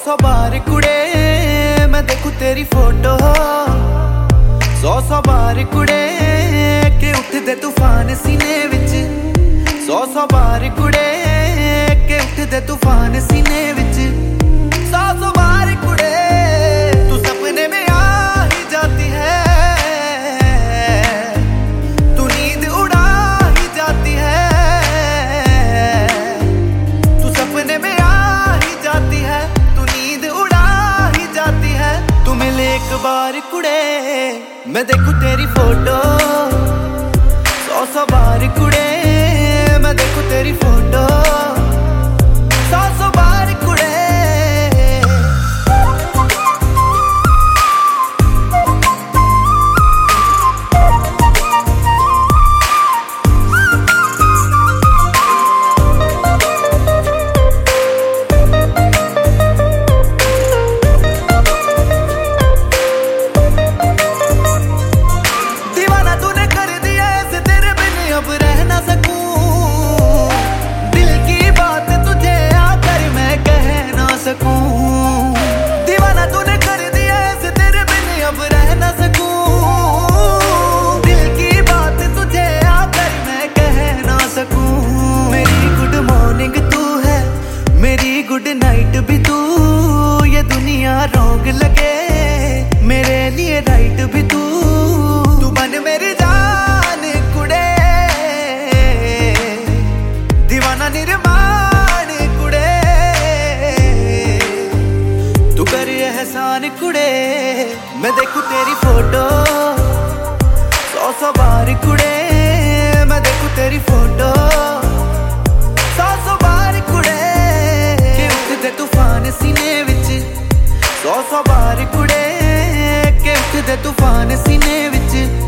सौ बार कुड़े मैं देखूं तेरी फोटो, सौ बार कुड़े के उठदे तूफान सीने विच, सौ बार कुड़े के उठदे तूफान सीने विच, सौ बार कुड़े तू सपने में आ ही जाती है, तू नींद उड़ा ही जाती है, तू सपने में आ ही जाती है, तू नींद उड़ा ही जाती है। तू मिले एक बार कुड़े मैं देखूं तेरी फोटो, सौ बार कुड़े मैं देखूं तेरी फोटो, सौ बार कुड़े। दीवाना तूने कर दिया ऐसे तेरे बिन अब रह ना सकूं, दिल की बात तुझे आकर मैं कह ना सकूं, दीवाना तूने कर दिया ऐसे तेरे बिन अब रह ना सकूं, दिल की बात तुझे आकर मैं कह ना सकूं। मेरी गुड मॉर्निंग तू है, मेरी गुड नाइट भी तू, ये दुनिया रॉन्ग लगे मेरे लिए राइट भी तू, तू बन मेरी जान कुड़े, दीवाना निर्माण कुड़े, तू कर एहसान कुड़े मैं देखूं तेरी फोटो, सौ बार कुड़े मैं देखूं तेरी फोटो, सौ बार कुड़े के उठदे तूफान सीने विच, सौ बार कुड़े के उठदे तूफान सीने विच।